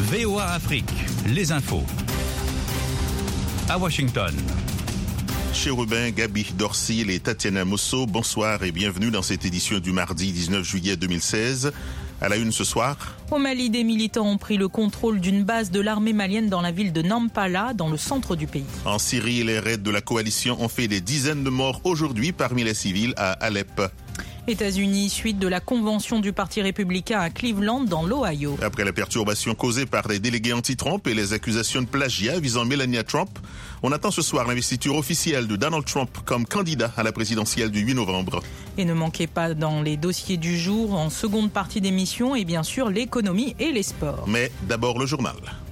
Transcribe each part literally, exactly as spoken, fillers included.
V O A Afrique, les infos. À Washington. Chérubin, Gabi Dorcil et Tatiana Mosso, bonsoir et bienvenue dans cette édition du mardi dix-neuf juillet deux mille seize. À la une ce soir. Au Mali, des militants ont pris le contrôle d'une base de l'armée malienne dans la ville de Nampala, dans le centre du pays. En Syrie, les raids de la coalition ont fait des dizaines de morts aujourd'hui parmi les civils à Alep. États-Unis, suite de la convention du Parti républicain à Cleveland, dans l'Ohio. Après la perturbation causée par des délégués anti-Trump et les accusations de plagiat visant Melania Trump, on attend ce soir l'investiture officielle de Donald Trump comme candidat à la présidentielle du huit novembre. Et ne manquez pas dans les dossiers du jour, en seconde partie d'émission, et bien sûr l'économie et les sports. Mais d'abord le journal.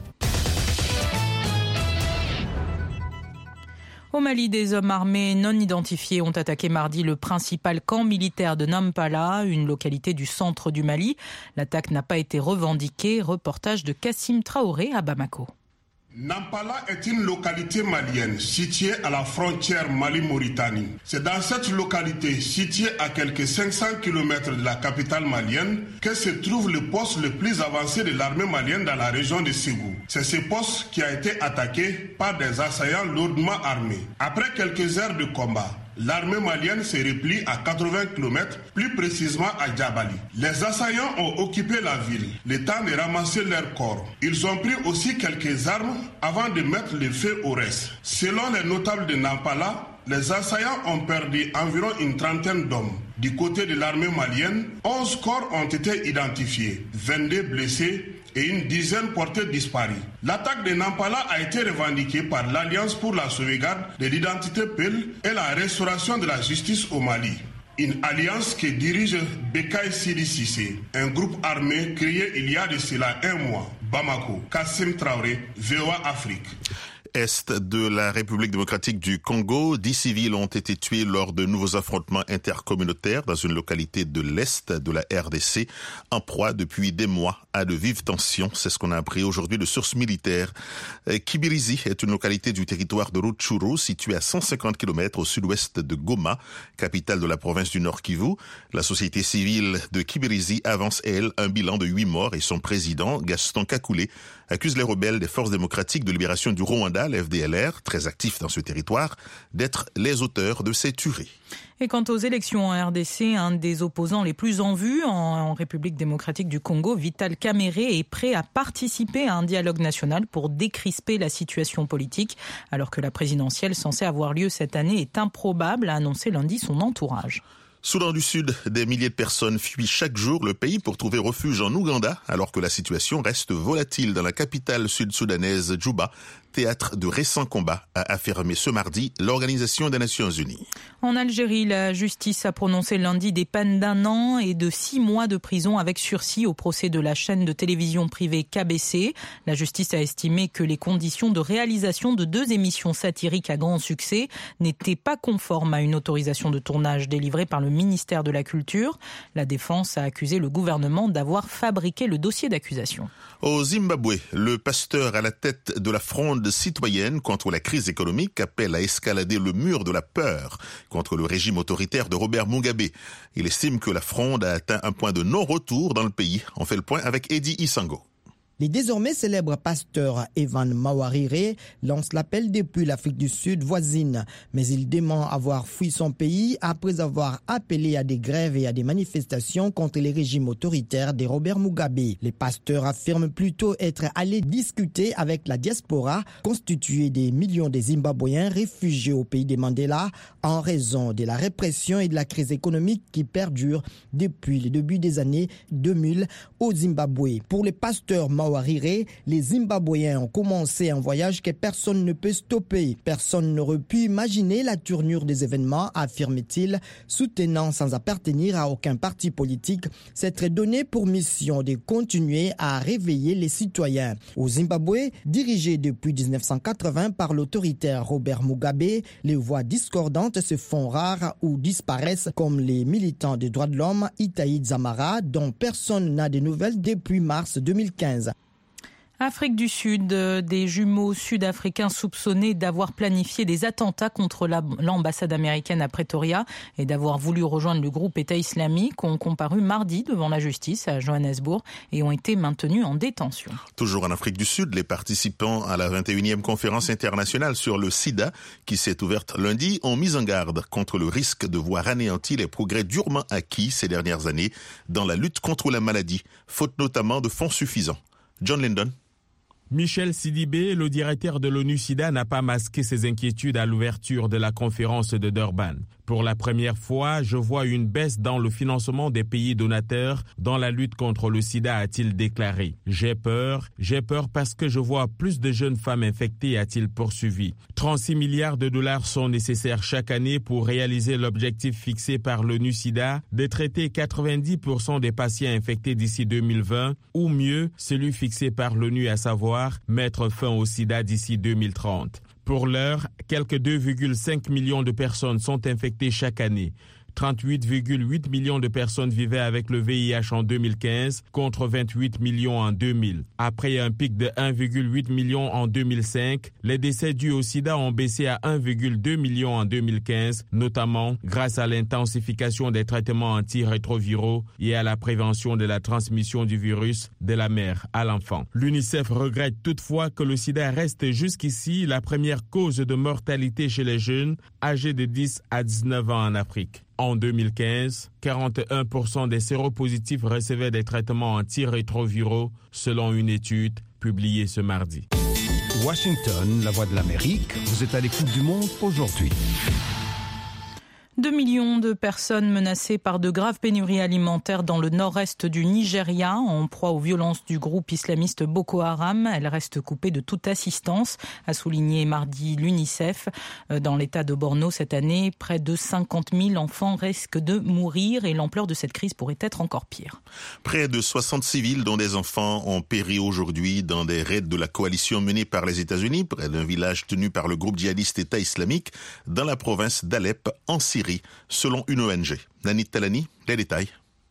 Au Mali, des hommes armés non identifiés ont attaqué mardi le principal camp militaire de Nampala, une localité du centre du Mali. L'attaque n'a pas été revendiquée. Reportage de Kassim Traoré à Bamako. Nampala est une localité malienne située à la frontière Mali-Mauritanie. C'est dans cette localité, située à quelques cinq cents kilomètres de la capitale malienne, que se trouve le poste le plus avancé de l'armée malienne dans la région de Ségou. C'est ce poste qui a été attaqué par des assaillants lourdement armés. Après quelques heures de combat, l'armée malienne se replie à quatre-vingts kilomètres, plus précisément à Djabali. Les assaillants ont occupé la ville, le temps de ramasser leurs corps. Ils ont pris aussi quelques armes avant de mettre le feu au reste. Selon les notables de Nampala, les assaillants ont perdu environ une trentaine d'hommes. Du côté de l'armée malienne, onze corps ont été identifiés, vingt-deux blessés et une dizaine portés disparus. L'attaque de Nampala a été revendiquée par l'Alliance pour la sauvegarde de l'identité P E L et la restauration de la justice au Mali. Une alliance que dirige Bekay Sidi Cissé, un groupe armé créé il y a de cela un mois. Bamako, Kassim Traoré, V O A Afrique. Est de la République démocratique du Congo, dix civils ont été tués lors de nouveaux affrontements intercommunautaires dans une localité de l'Est de la R D C, en proie depuis des mois à de vives tensions. C'est ce qu'on a appris aujourd'hui de sources militaires. Kibirizi est une localité du territoire de Rutshuru, située à cent cinquante kilomètres au sud-ouest de Goma, capitale de la province du Nord Kivu. La société civile de Kibirizi avance, elle, un bilan de huit morts et son président, Gaston Kakoulé, accuse les rebelles des forces démocratiques de libération du Rwanda, l'F D L R, très actifs dans ce territoire, d'être les auteurs de ces tueries. Et quant aux élections en R D C, un des opposants les plus en vue en, en République démocratique du Congo, Vital Kamerhe, est prêt à participer à un dialogue national pour décrisper la situation politique, alors que la présidentielle censée avoir lieu cette année est improbable, a annoncé lundi son entourage. Soudan du Sud, des milliers de personnes fuient chaque jour le pays pour trouver refuge en Ouganda, alors que la situation reste volatile dans la capitale sud-soudanaise, Djouba, théâtre de récents combats, a affirmé ce mardi l'Organisation des Nations Unies. En Algérie, la justice a prononcé lundi des peines d'un an et de six mois de prison avec sursis au procès de la chaîne de télévision privée K B C. La justice a estimé que les conditions de réalisation de deux émissions satiriques à grand succès n'étaient pas conformes à une autorisation de tournage délivrée par le ministère de la Culture. La défense a accusé le gouvernement d'avoir fabriqué le dossier d'accusation. Au Zimbabwe, le pasteur à la tête de la fronde citoyenne contre la crise économique appelle à escalader le mur de la peur contre le régime autoritaire de Robert Mugabe. Il estime que la fronde a atteint un point de non-retour dans le pays. On fait le point avec Eddie Isango. Les désormais célèbres pasteurs Evan Mawarire lance l'appel depuis l'Afrique du Sud voisine, mais il dément avoir fui son pays après avoir appelé à des grèves et à des manifestations contre les régimes autoritaires de Robert Mugabe. Les pasteurs affirment plutôt être allés discuter avec la diaspora constituée des millions de Zimbabwéens réfugiés au pays de Mandela en raison de la répression et de la crise économique qui perdure depuis le début des années deux mille au Zimbabwe. Pour les pasteurs Mawarire, les Zimbabwéens ont commencé un voyage que personne ne peut stopper. Personne n'aurait pu imaginer la tournure des événements, affirme-t-il, soutenant sans appartenir à aucun parti politique, s'être donné pour mission de continuer à réveiller les citoyens. Au Zimbabwe, dirigé depuis dix-neuf cent quatre-vingts par l'autoritaire Robert Mugabe, les voix discordantes se font rares ou disparaissent, comme les militants des droits de l'homme Itai Dzamara, dont personne n'a de nouvelles depuis mars deux mille quinze. Afrique du Sud, des jumeaux sud-africains soupçonnés d'avoir planifié des attentats contre la, l'ambassade américaine à Pretoria et d'avoir voulu rejoindre le groupe État islamique ont comparu mardi devant la justice à Johannesburg et ont été maintenus en détention. Toujours en Afrique du Sud, les participants à la vingt et unième conférence internationale sur le sida, qui s'est ouverte lundi, ont mis en garde contre le risque de voir anéantis les progrès durement acquis ces dernières années dans la lutte contre la maladie, faute notamment de fonds suffisants. John Lyndon. Michel Sidibé, le directeur de l'ONU SIDA, n'a pas masqué ses inquiétudes à l'ouverture de la conférence de Durban. Pour la première fois, je vois une baisse dans le financement des pays donateurs dans la lutte contre le sida, a-t-il déclaré. J'ai peur, j'ai peur parce que je vois plus de jeunes femmes infectées, a-t-il poursuivi. trente-six milliards de dollars sont nécessaires chaque année pour réaliser l'objectif fixé par l'ONU SIDA de traiter quatre-vingt-dix pour cent des patients infectés d'ici deux mille vingt, ou mieux, celui fixé par l'ONU, à savoir mettre fin au sida d'ici deux mille trente. Pour l'heure, quelques deux virgule cinq millions de personnes sont infectées chaque année. trente-huit virgule huit millions de personnes vivaient avec le V I H en deux mille quinze contre vingt-huit millions en deux mille. Après un pic de un virgule huit million en deux mille cinq, les décès dus au sida ont baissé à un virgule deux million en deux mille quinze, notamment grâce à l'intensification des traitements antirétroviraux et à la prévention de la transmission du virus de la mère à l'enfant. L'UNICEF regrette toutefois que le sida reste jusqu'ici la première cause de mortalité chez les jeunes âgés de dix à dix-neuf ans en Afrique. En deux mille quinze, quarante et un pour cent des séropositifs recevaient des traitements antirétroviraux, selon une étude publiée ce mardi. Washington, la voix de l'Amérique, vous êtes à l'écoute du monde aujourd'hui. Deux millions de personnes menacées par de graves pénuries alimentaires dans le nord-est du Nigeria, en proie aux violences du groupe islamiste Boko Haram. Elles restent coupées de toute assistance, a souligné mardi l'UNICEF. Dans l'état de Borno cette année, près de cinquante mille enfants risquent de mourir et l'ampleur de cette crise pourrait être encore pire. Près de soixante civils, dont des enfants, ont péri aujourd'hui dans des raids de la coalition menée par les États-Unis près d'un village tenu par le groupe djihadiste État islamique dans la province d'Alep, en Syrie. Selon une O N G. Nanit Talani, les détails.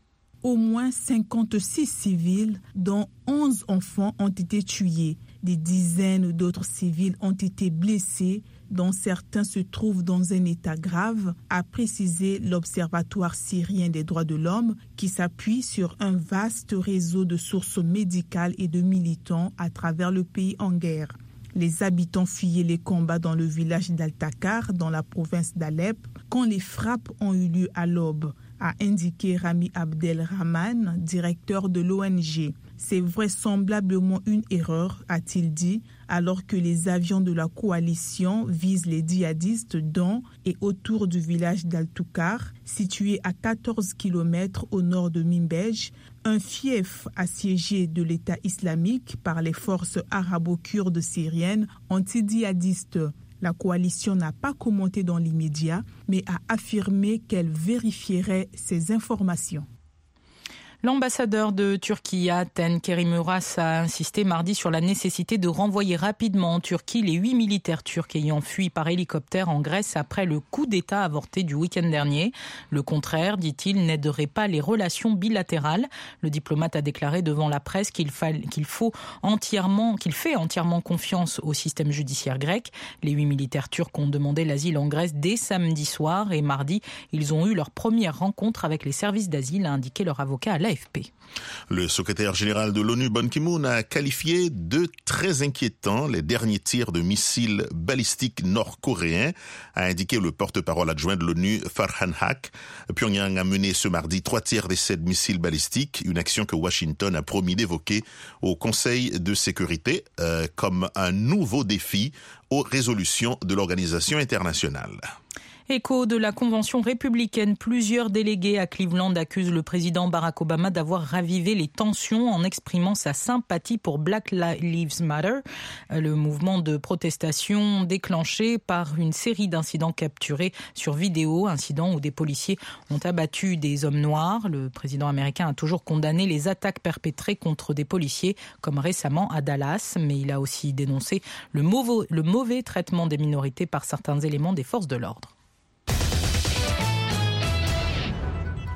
Au moins cinquante-six civils, dont onze enfants, ont été tués. Des dizaines d'autres civils ont été blessés, dont certains se trouvent dans un état grave, a précisé l'Observatoire syrien des droits de l'homme, qui s'appuie sur un vaste réseau de sources médicales et de militants à travers le pays en guerre. Les habitants fuyaient les combats dans le village d'Al-Takar, dans la province d'Alep, quand les frappes ont eu lieu à l'aube, a indiqué Rami Abdelrahman, directeur de l'O N G. C'est vraisemblablement une erreur, a-t-il dit, alors que les avions de la coalition visent les djihadistes dans et autour du village d'Al-Tukar, situé à quatorze kilomètres au nord de Mimbej, un fief assiégé de l'État islamique par les forces arabo-kurdes syriennes anti-djihadistes. La coalition n'a pas commenté dans l'immédiat, mais a affirmé qu'elle vérifierait ces informations. L'ambassadeur de Turquie à Athènes, Kerim Uras, a insisté mardi sur la nécessité de renvoyer rapidement en Turquie les huit militaires turcs ayant fui par hélicoptère en Grèce après le coup d'État avorté du week-end dernier. Le contraire, dit-il, n'aiderait pas les relations bilatérales. Le diplomate a déclaré devant la presse qu'il, fa- qu'il, faut entièrement, qu'il fait entièrement confiance au système judiciaire grec. Les huit militaires turcs ont demandé l'asile en Grèce dès samedi soir et mardi, ils ont eu leur première rencontre avec les services d'asile, a indiqué leur avocat à l'A F P. Le secrétaire général de l'ONU, Ban Ki-moon, a qualifié de très inquiétants les derniers tirs de missiles balistiques nord-coréens, a indiqué le porte-parole adjoint de l'ONU, Farhan Haq. Pyongyang a mené ce mardi trois tirs d'essais de missiles balistiques, une action que Washington a promis d'évoquer au Conseil de sécurité euh, comme un nouveau défi aux résolutions de l'organisation internationale. Écho de la convention républicaine, plusieurs délégués à Cleveland accusent le président Barack Obama d'avoir ravivé les tensions en exprimant sa sympathie pour Black Lives Matter, le mouvement de protestation déclenché par une série d'incidents capturés sur vidéo, incidents où des policiers ont abattu des hommes noirs. Le président américain a toujours condamné les attaques perpétrées contre des policiers, comme récemment à Dallas, mais il a aussi dénoncé le mauvais, le mauvais traitement des minorités par certains éléments des forces de l'ordre.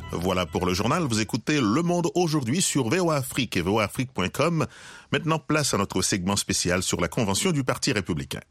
Voilà pour le journal. Vous écoutez Le Monde aujourd'hui sur V O A Afrique et V O A Afrique point com. Maintenant, place à notre segment spécial sur la convention du Parti républicain.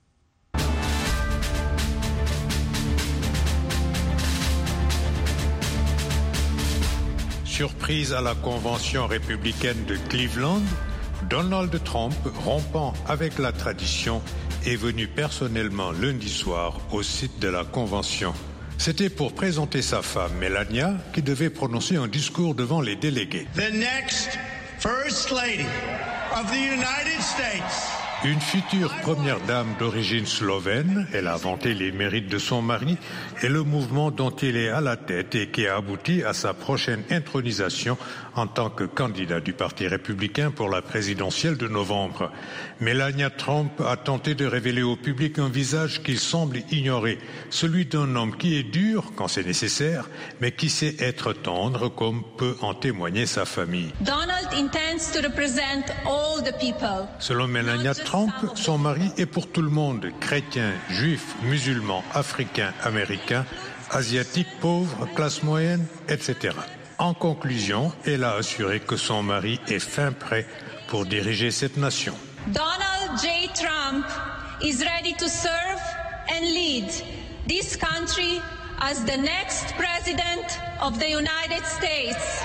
Surprise à la convention républicaine de Cleveland, Donald Trump, rompant avec la tradition, est venu personnellement lundi soir au site de la convention. C'était pour présenter sa femme, Melania, qui devait prononcer un discours devant les délégués. The next First Lady of the United States. Une future première dame d'origine slovène, elle a vanté les mérites de son mari et le mouvement dont il est à la tête et qui a abouti à sa prochaine intronisation en tant que candidat du Parti républicain pour la présidentielle de novembre. Melania Trump a tenté de révéler au public un visage qu'il semble ignorer, celui d'un homme qui est dur quand c'est nécessaire, mais qui sait être tendre comme peut en témoigner sa famille. Donald intends to represent all the people. Selon Melania Trump, son mari est pour tout le monde, chrétien, juif, musulman, africain, américain, asiatique, pauvre, classe moyenne, et cetera. En conclusion, elle a assuré que son mari est fin prêt pour diriger cette nation. Donald J. Trump is ready to serve and lead this country as the next president of the United States.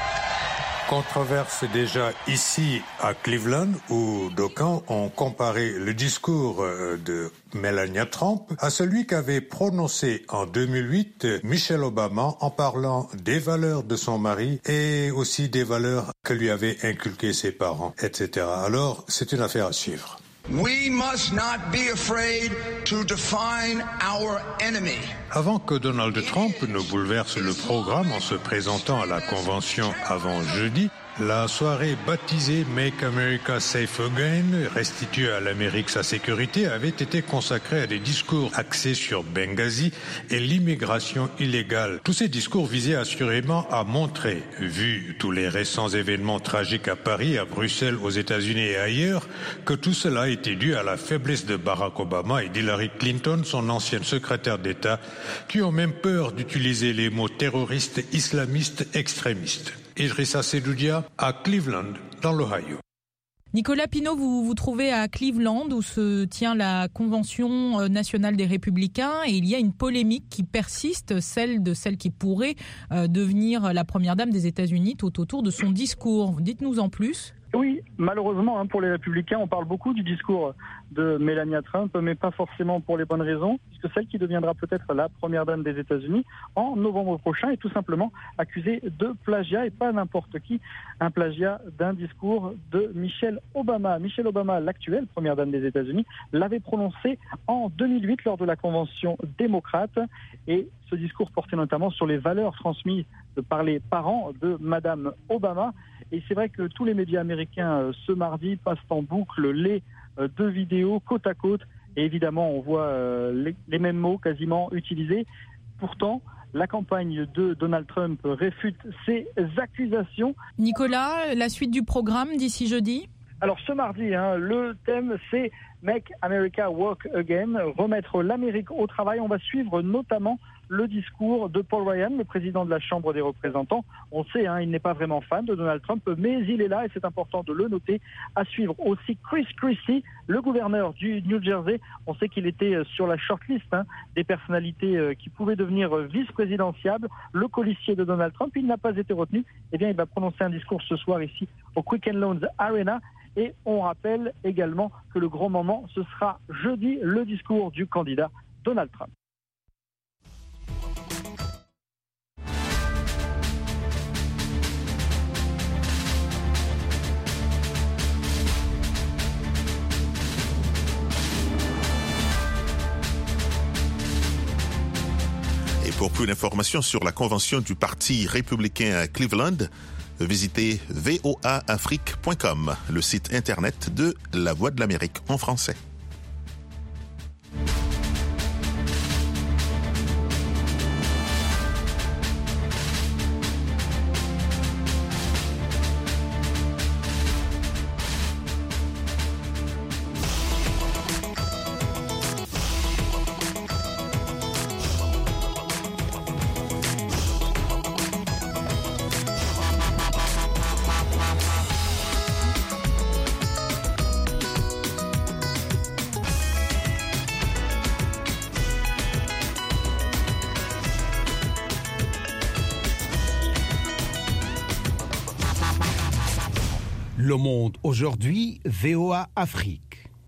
Controverse déjà ici à Cleveland où d'aucuns ont comparé le discours de Melania Trump à celui qu'avait prononcé en deux mille huit Michelle Obama en parlant des valeurs de son mari et aussi des valeurs que lui avaient inculquées ses parents, et cetera. Alors, c'est une affaire à suivre. We must not be afraid to define our enemy. Avant que Donald Trump ne bouleverse le programme en se présentant à la convention avant jeudi, la soirée baptisée Make America Safe Again, restituer à l'Amérique sa sécurité, avait été consacrée à des discours axés sur Benghazi et l'immigration illégale. Tous ces discours visaient assurément à montrer, vu tous les récents événements tragiques à Paris, à Bruxelles, aux États-Unis et ailleurs, que tout cela était dû à la faiblesse de Barack Obama et d'Hillary Clinton, son ancienne secrétaire d'État, qui ont même peur d'utiliser les mots terroristes, islamistes, extrémistes. Idrissa Sedoudia à Cleveland, dans l'Ohio. Nicolas Pinault, vous vous trouvez à Cleveland où se tient la Convention nationale des Républicains et il y a une polémique qui persiste, celle de celle qui pourrait euh, devenir la première dame des États-Unis tout autour de son discours. Dites-nous en plus. Oui, malheureusement, hein, pour les Républicains, on parle beaucoup du discours de Melania Trump, mais pas forcément pour les bonnes raisons, puisque celle qui deviendra peut-être la première dame des États-Unis en novembre prochain est tout simplement accusée de plagiat, et pas n'importe qui, un plagiat d'un discours de Michelle Obama. Michelle Obama, l'actuelle première dame des États-Unis, l'avait prononcé en deux mille huit lors de la convention démocrate, et ce discours portait notamment sur les valeurs transmises par les parents de Madame Obama. Et c'est vrai que tous les médias américains euh, ce mardi passent en boucle les euh, deux vidéos côte à côte. Et évidemment, on voit euh, les, les mêmes mots quasiment utilisés. Pourtant, la campagne de Donald Trump réfute ces accusations. Nicolas, la suite du programme d'ici jeudi ? Alors ce mardi, hein, le thème c'est Make America Work Again, remettre l'Amérique au travail. On va suivre notamment le discours de Paul Ryan, le président de la Chambre des représentants. On sait, hein, il n'est pas vraiment fan de Donald Trump, mais il est là et c'est important de le noter. À suivre aussi Chris Christie, le gouverneur du New Jersey. On sait qu'il était sur la shortlist hein, des personnalités qui pouvaient devenir vice-présidentiables. Le colistier de Donald Trump, il n'a pas été retenu. Eh bien, il va prononcer un discours ce soir ici au Quicken Loans Arena. Et on rappelle également que le grand moment, ce sera jeudi, le discours du candidat Donald Trump. Et pour plus d'informations sur la convention du Parti républicain à Cleveland, visitez V O A Afrique point com, le site internet de La Voix de l'Amérique en français. Le Monde aujourd'hui, V O A Afrique.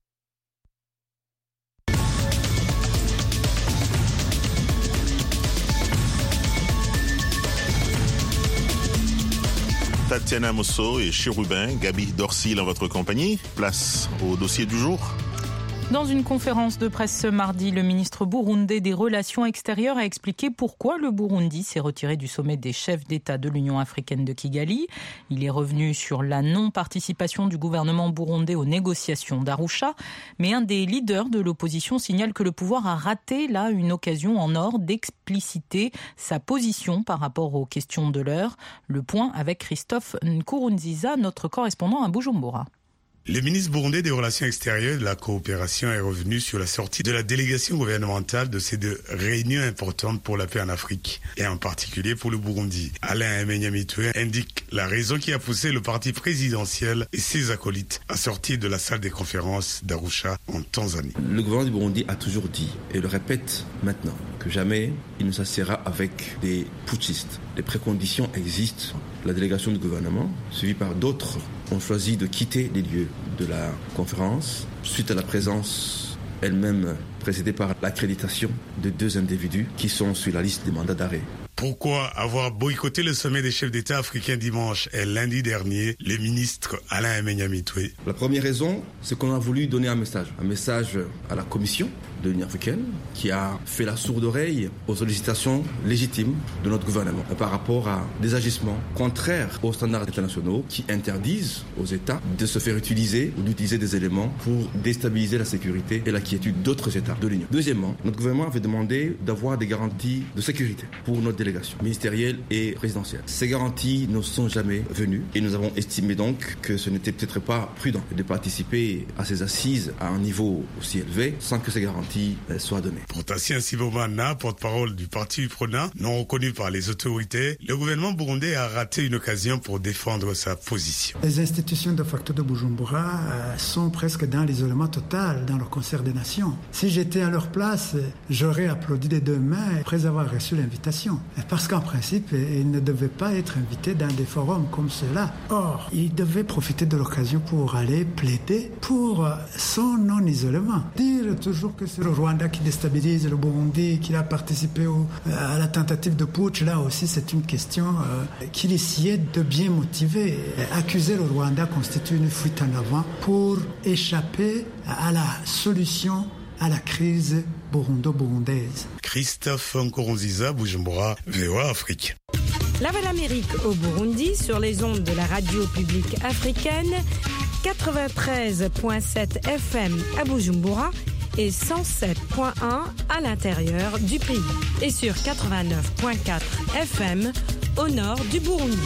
Tatiana Mosso et Chérubin, Gabi Dorsil en votre compagnie. Place au dossier du jour. Dans une conférence de presse ce mardi, le ministre burundais des Relations extérieures a expliqué pourquoi le Burundi s'est retiré du sommet des chefs d'État de l'Union africaine de Kigali. Il est revenu sur la non-participation du gouvernement burundais aux négociations d'Arusha. Mais un des leaders de l'opposition signale que le pouvoir a raté là une occasion en or d'expliciter sa position par rapport aux questions de l'heure. Le point avec Christophe Nkurunziza, notre correspondant à Bujumbura. Le ministre burundais des Relations extérieures et de la coopération est revenu sur la sortie de la délégation gouvernementale de ces deux réunions importantes pour la paix en Afrique, et en particulier pour le Burundi. Alain Emenyamitwe indique la raison qui a poussé le parti présidentiel et ses acolytes à sortir de la salle des conférences d'Arusha en Tanzanie. Le gouvernement du Burundi a toujours dit, et le répète maintenant, que jamais il ne s'assiera avec des putschistes. Les préconditions existent. La délégation du gouvernement, suivie par d'autres, ont choisi de quitter les lieux de la conférence suite à la présence elle-même précédée par l'accréditation de deux individus qui sont sur la liste des mandats d'arrêt. Pourquoi avoir boycotté le sommet des chefs d'État africains dimanche et lundi dernier, le ministre Alain Emenyamitwe? La première raison, c'est qu'on a voulu donner un message. Un message à la Commission de l'Union africaine qui a fait la sourde oreille aux sollicitations légitimes de notre gouvernement par rapport à des agissements contraires aux standards internationaux qui interdisent aux États de se faire utiliser ou d'utiliser des éléments pour déstabiliser la sécurité et la quiétude d'autres États de l'Union. Deuxièmement, notre gouvernement avait demandé d'avoir des garanties de sécurité pour notre délégation ministérielle et présidentielle. Ces garanties ne sont jamais venues et nous avons estimé donc que ce n'était peut-être pas prudent de participer à ces assises à un niveau aussi élevé sans que ces garanties soit donné. Pour Tassien Sibomana, porte-parole du parti UPRONA, non reconnu par les autorités, le gouvernement burundais a raté une occasion pour défendre sa position. Les institutions de facto de Bujumbura euh, sont presque dans l'isolement total dans le concert des nations. Si j'étais à leur place, j'aurais applaudi des deux mains après avoir reçu l'invitation. Parce qu'en principe, ils ne devaient pas être invités dans des forums comme cela. Or, ils devaient profiter de l'occasion pour aller plaider pour son non-isolement. Dire toujours que c'est le Rwanda qui déstabilise le Burundi, qu'il a participé au, à la tentative de putsch, là aussi c'est une question euh, qu'il essayait de bien motiver. Accuser le Rwanda constitue une fuite en avant pour échapper à la solution à la crise burundo-burundaise. Christophe Nkurunziza, Bujumbura, V O A Afrique. La Voix de l'Amérique au Burundi sur les ondes de la radio publique africaine, quatre-vingt-treize virgule sept F M à Bujumbura et cent sept virgule un à l'intérieur du pays et sur quatre-vingt-neuf virgule quatre F M au nord du Burundi.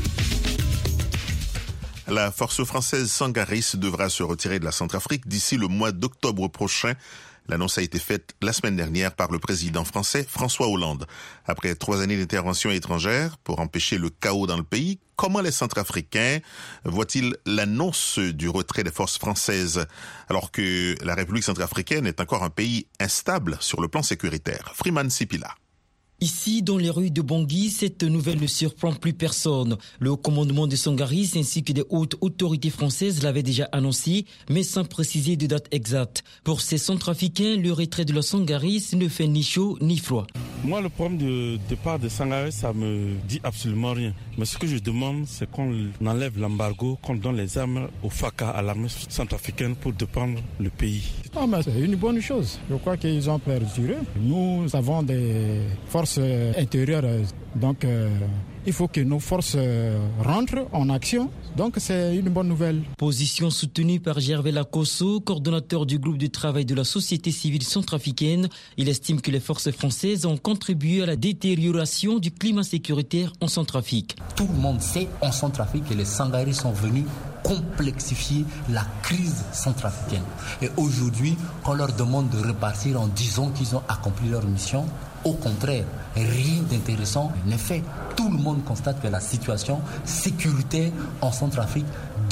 La force française Sangaris devra se retirer de la Centrafrique d'ici le mois d'octobre prochain. L'annonce a été faite la semaine dernière par le président français François Hollande. Après trois années d'intervention étrangère pour empêcher le chaos dans le pays, comment les Centrafricains voient-ils l'annonce du retrait des forces françaises alors que la République centrafricaine est encore un pays instable sur le plan sécuritaire? Freeman Sipila. Ici, dans les rues de Bangui, cette nouvelle ne surprend plus personne. Le haut commandement de Sangaris ainsi que des hautes autorités françaises l'avaient déjà annoncé, mais sans préciser de date exacte. Pour ces Centrafricains, le retrait de la Sangaris ne fait ni chaud ni froid. Moi, le problème du départ de Sangaris, ça me dit absolument rien. Mais ce que je demande, c'est qu'on enlève l'embargo, qu'on donne les armes au F A C A, à l'armée centrafricaine, pour défendre le pays. Ah, mais c'est une bonne chose. Je crois qu'ils ont perduré. Nous avons des forces intérieures, donc euh, il faut que nos forces euh, rentrent en action. Donc c'est une bonne nouvelle. Position soutenue par Gervais Lacosso, coordonnateur du groupe de travail de la société civile centrafricaine. Il estime que les forces françaises ont contribué à la détérioration du climat sécuritaire en Centrafrique. Tout le monde sait en Centrafrique que les Sangaris sont venus complexifier la crise centrafricaine. Et aujourd'hui, on leur demande de repartir en disant qu'ils ont accompli leur mission. Au contraire, rien d'intéressant n'est fait. Tout le monde constate que la situation sécuritaire en Centrafrique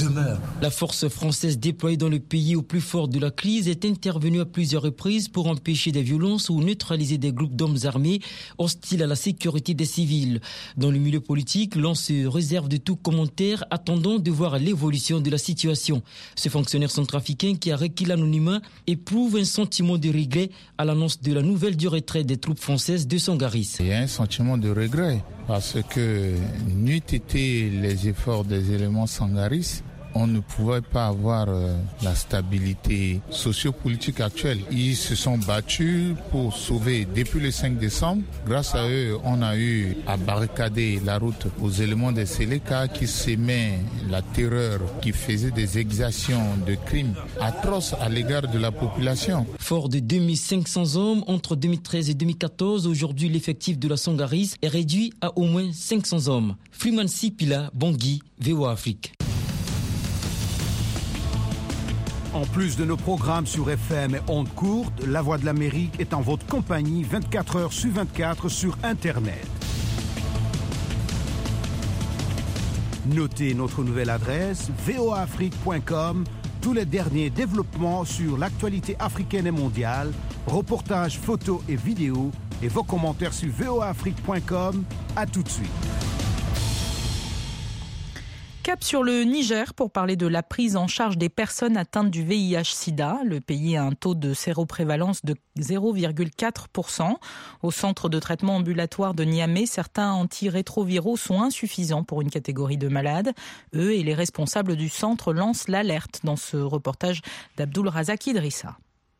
demeure. La force française déployée dans le pays au plus fort de la crise est intervenue à plusieurs reprises pour empêcher des violences ou neutraliser des groupes d'hommes armés hostiles à la sécurité des civils. Dans le milieu politique, l'on se réserve de tout commentaire, attendant de voir l'évolution de la situation. Ce fonctionnaire centrafricain qui a requis l'anonymat éprouve un sentiment de regret à l'annonce de la nouvelle du retrait des troupes françaises de Sangaris. Il y a un sentiment de regret parce que n'eût été les efforts des éléments Sangaris, on ne pouvait pas avoir euh, la stabilité sociopolitique actuelle. Ils se sont battus pour sauver depuis le cinq décembre. Grâce à eux, on a eu à barricader la route aux éléments des Séléka qui s'aimaient la terreur, qui faisaient des exactions de crimes atroces à l'égard de la population. Fort de deux mille cinq cents hommes entre deux mille treize et deux mille quatorze, aujourd'hui l'effectif de la Sangaris est réduit à au moins cinq cents hommes. Freeman Sipila, Bangui, V O A Afrique. En plus de nos programmes sur F M et ondes courtes, La Voix de l'Amérique est en votre compagnie vingt-quatre heures sur vingt-quatre sur Internet. Notez notre nouvelle adresse v o a afrique point com, tous les derniers développements sur l'actualité africaine et mondiale, reportages, photos et vidéos, et vos commentaires sur v o a afrique point com. À tout de suite. Cap sur le Niger pour parler de la prise en charge des personnes atteintes du V I H sida. Le pays a un taux de séroprévalence de zéro virgule quatre pour cent. Au centre de traitement ambulatoire de Niamey, certains antirétroviraux sont insuffisants pour une catégorie de malades. Eux et les responsables du centre lancent l'alerte dans ce reportage d'Abdul Razak Idrissa.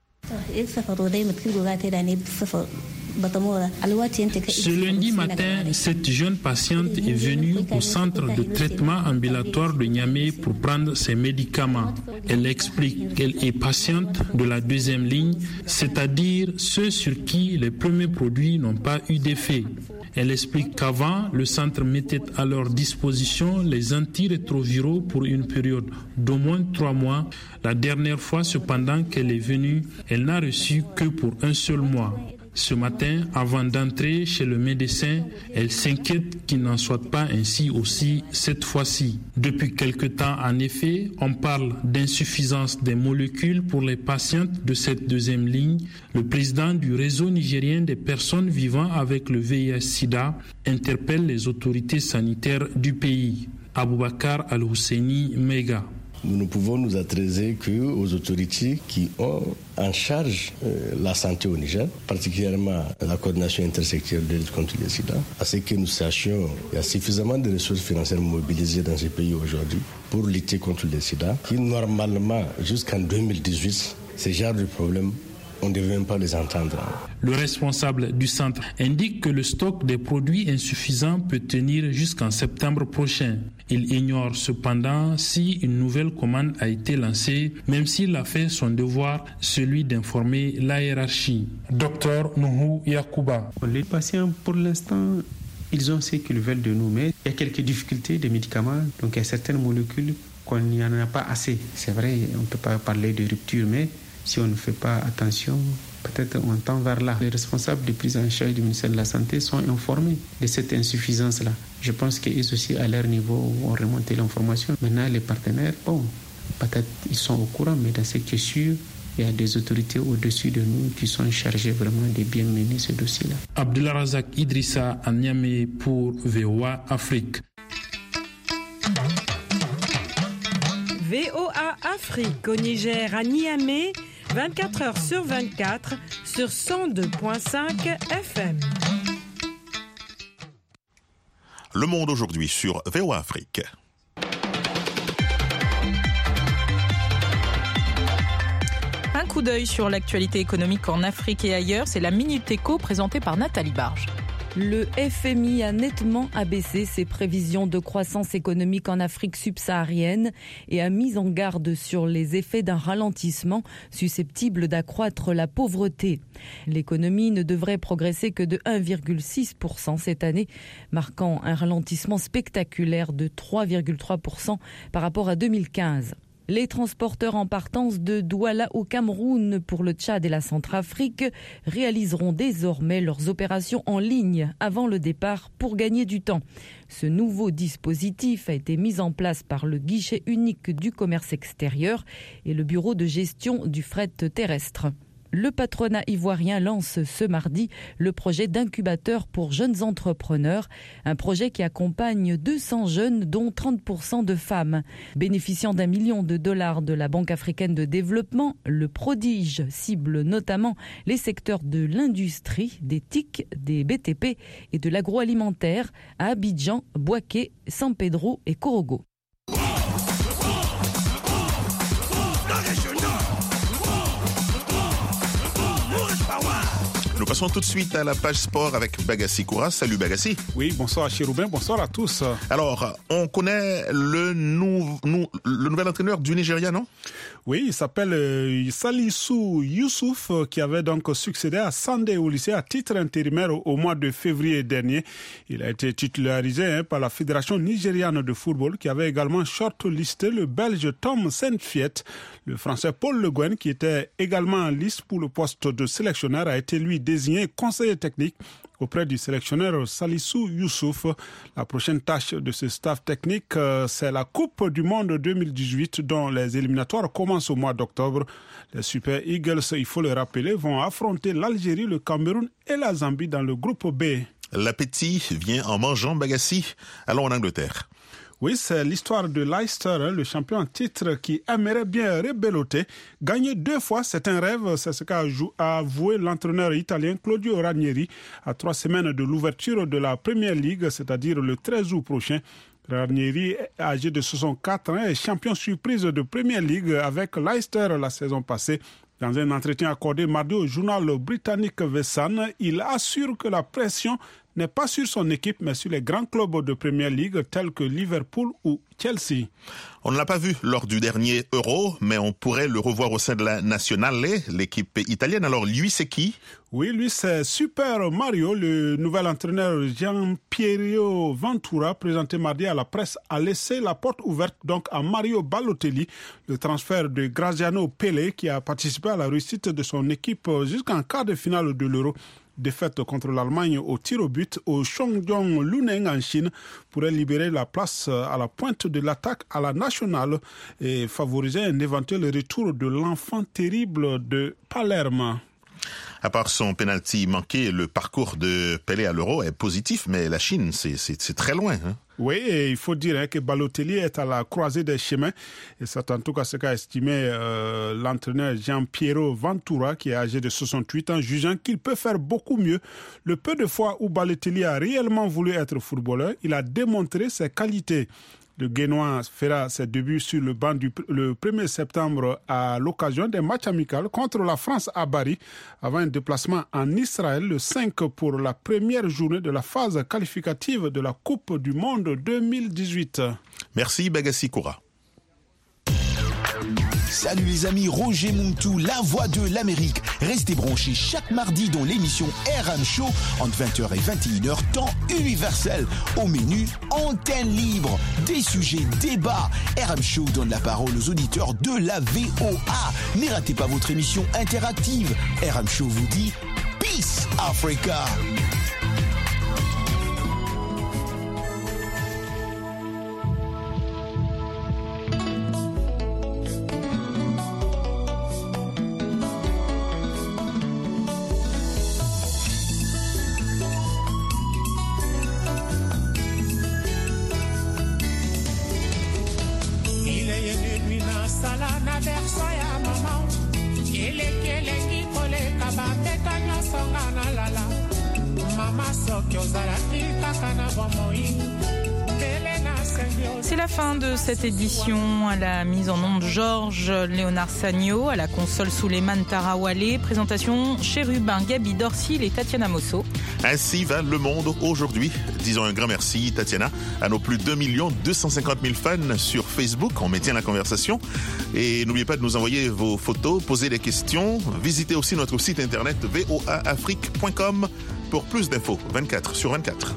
Ce lundi matin, cette jeune patiente est venue au centre de traitement ambulatoire de Niamey pour prendre ses médicaments. Elle explique qu'elle est patiente de la deuxième ligne, c'est-à-dire ceux sur qui les premiers produits n'ont pas eu d'effet. Elle explique qu'avant, le centre mettait à leur disposition les antirétroviraux pour une période d'au moins trois mois. La dernière fois, cependant, qu'elle est venue, elle n'a reçu que pour un seul mois. Ce matin, avant d'entrer chez le médecin, elle s'inquiète qu'il n'en soit pas ainsi aussi cette fois-ci. Depuis quelque temps, en effet, on parle d'insuffisance des molécules pour les patientes de cette deuxième ligne. Le président du réseau nigérien des personnes vivant avec le V I H sida interpelle les autorités sanitaires du pays. Aboubakar Al-Husseini Mega. Nous ne pouvons nous adresser qu'aux autorités qui ont en charge euh, la santé au Niger, particulièrement la coordination intersectorielle de lutte contre le sida, à ce que nous sachions qu'il y a suffisamment de ressources financières mobilisées dans ces pays aujourd'hui pour lutter contre le sida, qui normalement, jusqu'en deux mille dix-huit, ce genre de problème, on ne devait même pas les entendre. Le responsable du centre indique que le stock des produits insuffisants peut tenir jusqu'en septembre prochain. Il ignore cependant si une nouvelle commande a été lancée, même s'il a fait son devoir, celui d'informer la hiérarchie. Docteur Nuhu Yakuba. Les patients, pour l'instant, ils ont ce qu'ils veulent de nous, mais il y a quelques difficultés des médicaments, donc il y a certaines molécules qu'on n'y en a pas assez. C'est vrai, on ne peut pas parler de rupture, mais si on ne fait pas attention, peut-être on tend vers là. Les responsables de prise en charge du ministère de la Santé sont informés de cette insuffisance-là. Je pense qu'eux aussi, à leur niveau, ont remonté l'information. Maintenant, les partenaires, bon, peut-être ils sont au courant, mais dans ce qui est sûr, il y a des autorités au-dessus de nous qui sont chargées vraiment de bien mener ce dossier-là. Abdullah Razak Idrissa à Niamey pour V O A Afrique. V O A Afrique au Niger à Niamey, vingt-quatre heures sur vingt-quatre sur cent deux virgule cinq F M. Le Monde aujourd'hui sur V O A Afrique. Un coup d'œil sur l'actualité économique en Afrique et ailleurs, c'est la Minute Éco présentée par Nathalie Barge. Le F M I a nettement abaissé ses prévisions de croissance économique en Afrique subsaharienne et a mis en garde sur les effets d'un ralentissement susceptible d'accroître la pauvreté. L'économie ne devrait progresser que de un virgule six pour cent cette année, marquant un ralentissement spectaculaire de trois virgule trois pour cent par rapport à deux mille quinze. Les transporteurs en partance de Douala au Cameroun pour le Tchad et la Centrafrique réaliseront désormais leurs opérations en ligne avant le départ pour gagner du temps. Ce nouveau dispositif a été mis en place par le guichet unique du commerce extérieur et le bureau de gestion du fret terrestre. Le patronat ivoirien lance ce mardi le projet d'incubateur pour jeunes entrepreneurs, un projet qui accompagne deux cents jeunes, dont trente pour cent de femmes. Bénéficiant d'un million de dollars de la Banque africaine de développement, le prodige cible notamment les secteurs de l'industrie, des T I C, des B T P et de l'agroalimentaire à Abidjan, Bouaké, San Pedro et Korogo. Nous passons tout de suite à la page sport avec Bagassi Koura. Salut Bagassi. Oui, bonsoir Chiroubin, bonsoir à tous. Alors, on connaît le, nou, nou, le nouvel entraîneur du Nigeria, non? Oui, il s'appelle euh, Salisu Youssouf, euh, qui avait donc succédé à Sandé Olyssé à titre intérimaire au, au mois de février dernier. Il a été titularisé hein, par la Fédération nigériane de football, qui avait également shortlisté le Belge Tom Saintfiet. Le Français Paul Le Guen, qui était également en liste pour le poste de sélectionneur, a été lui désigné conseiller technique auprès du sélectionneur Salisu Youssouf. La prochaine tâche de ce staff technique, euh, c'est la Coupe du Monde deux mille dix-huit, dont les éliminatoires commencent au mois d'octobre. Les Super Eagles, il faut le rappeler, vont affronter l'Algérie, le Cameroun et la Zambie dans le groupe B. L'appétit vient en mangeant, Bagassi. Allons en Angleterre. Oui, c'est l'histoire de Leicester, hein, le champion en titre qui aimerait bien rebeloter. Gagner deux fois, c'est un rêve, c'est ce qu'a avoué l'entraîneur italien Claudio Ranieri à trois semaines de l'ouverture de la Premier League, c'est-à-dire le treize août prochain. Ranieri, âgé de soixante-quatre ans, est champion surprise de Premier League avec Leicester la saison passée. Dans un entretien accordé mardi au journal britannique The Sun, il assure que la pression n'est pas sur son équipe, mais sur les grands clubs de Premier League tels que Liverpool ou Chelsea. On ne l'a pas vu lors du dernier Euro, mais on pourrait le revoir au sein de la Nazionale, l'équipe italienne. Alors lui, c'est qui? Oui, lui, c'est Super Mario. Le nouvel entraîneur Gianpiero Ventura, présenté mardi à la presse, a laissé la porte ouverte donc à Mario Balotelli, le transfert de Graziano Pelle, qui a participé à la réussite de son équipe jusqu'en quart de finale de l'Euro. Défaite contre l'Allemagne au tir au but au Shandong Luneng en Chine pourrait libérer la place à la pointe de l'attaque à la nationale et favoriser un éventuel retour de l'enfant terrible de Palerme. À part son penalty manqué, le parcours de Pelé à l'Euro est positif, mais la Chine, c'est, c'est, c'est très loin. Hein? Oui, et il faut dire hein, que Balotelli est à la croisée des chemins. Et c'est en tout cas ce qu'a estimé euh, l'entraîneur Gianpiero Ventura, qui est âgé de soixante-huit ans, jugeant qu'il peut faire beaucoup mieux. Le peu de fois où Balotelli a réellement voulu être footballeur, il a démontré ses qualités. Le Guénois fera ses débuts sur le banc du, le premier septembre à l'occasion des matchs amicaux contre la France à Bari, avant un déplacement en Israël le cinq pour la première journée de la phase qualificative de la Coupe du Monde deux mille dix-huit. Merci Bagassi Koura. Salut les amis, Roger Muntou, la voix de l'Amérique. Restez branchés chaque mardi dans l'émission R M Show entre vingt heures et vingt et une heures, temps universel. Au menu, antenne libre, des sujets, débats. R M Show donne la parole aux auditeurs de la V O A. Ne ratez pas votre émission interactive. R M Show vous dit Peace Africa. C'est la fin de cette édition. À la mise en onde Georges Léonard Sagno, à la console Souleymane Tarawale, présentation Chérubin Gabi Dorsil et Tatiana Mosso. Ainsi va le monde aujourd'hui. Disons un grand merci, Tatiana, à nos plus de deux millions deux cent cinquante mille fans sur Facebook. On maintient la conversation. Et n'oubliez pas de nous envoyer vos photos, poser des questions. Visitez aussi notre site internet v o a afrique point com pour plus d'infos vingt-quatre sur vingt-quatre.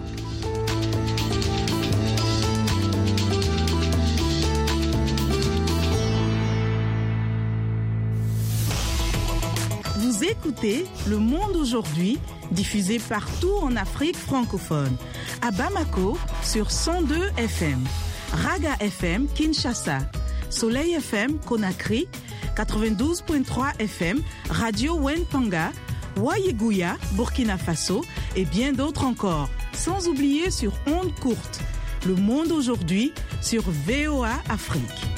Vous écoutez Le Monde aujourd'hui, diffusé partout en Afrique francophone. À Bamako, sur cent deux F M. Raga F M, Kinshasa. Soleil F M, Conakry. quatre-vingt-douze virgule trois F M, Radio Wenpanga. Wayeguya, Burkina Faso. Et bien d'autres encore. Sans oublier sur ondes courtes. Le Monde aujourd'hui, sur V O A Afrique.